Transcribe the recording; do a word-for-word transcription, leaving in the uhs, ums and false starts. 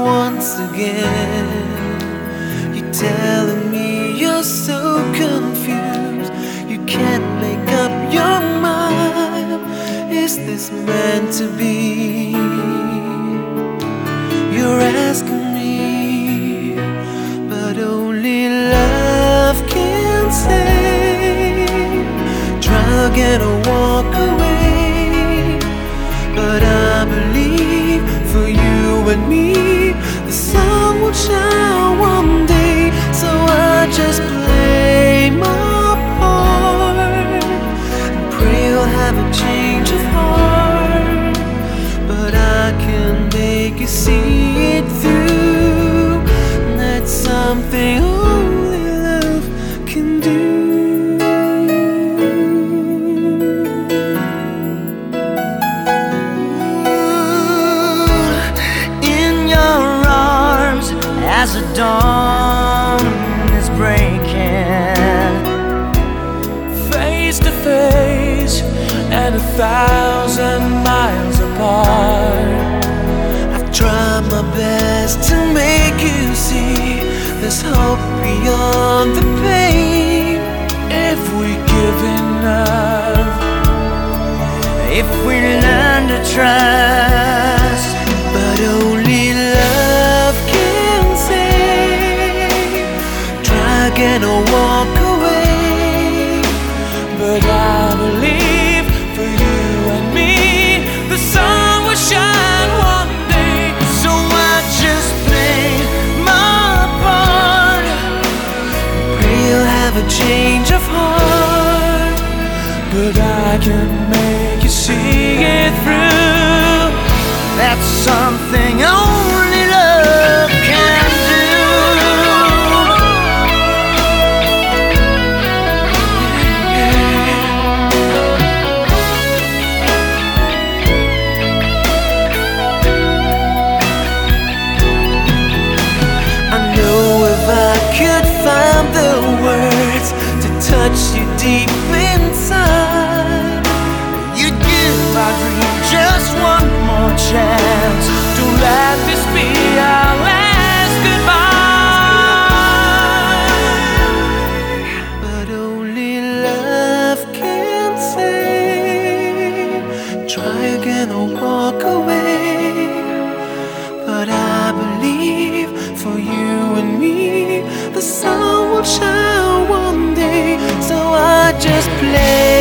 once again. You're telling me you're so confused, you can't make up your mind. Is this meant to be? You're asking me, but only love can say. Try again or walk away, but I believe for you and me the sun will shine one day. So I just play my part and pray you'll have a change of heart. But I can make you see it through. That's something only love can do. As the dawn is breaking, face to face and a thousand miles apart, I've tried my best to make you see there's hope beyond the pain. if we give enough, if we learn to trust. But only love can save. Try again or walk away, but I believe for you and me the sun will shine one day. So I just play my part, pray you'll have a change of heart. But I can make you see it through. That's something only love can do. I know if I could find the words to touch you deep inside, You'd give our dream just one more chance. Don't let this be our last goodbye. but only love can save. Try again or walk away, but I believe for you and me the sun will shine one day. So I just play